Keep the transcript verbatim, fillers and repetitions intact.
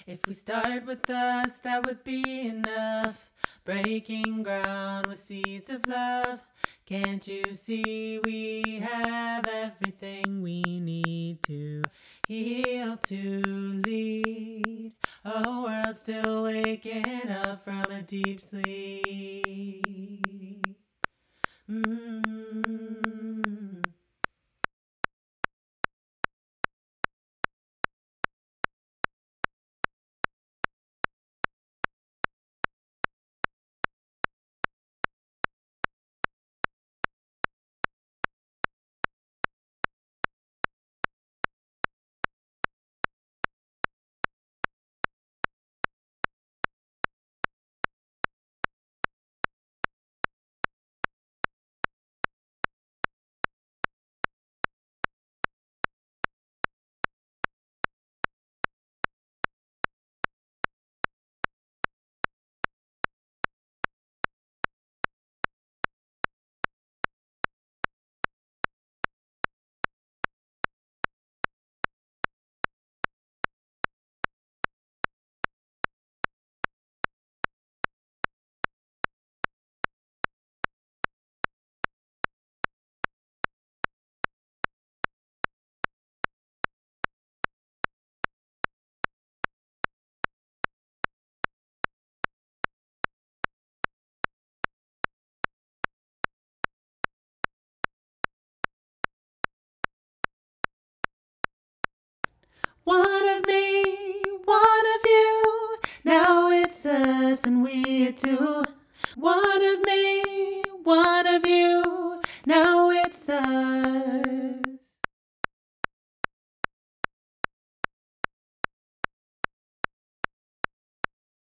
If we start with us, that would be enough. Breaking ground with seeds of love. Can't you see we have everything we need to heal, to lead a world still waking up from a deep sleep. Mm-hmm. One of me, one of you, now it's us and we're two. One of me, one of you, now it's us.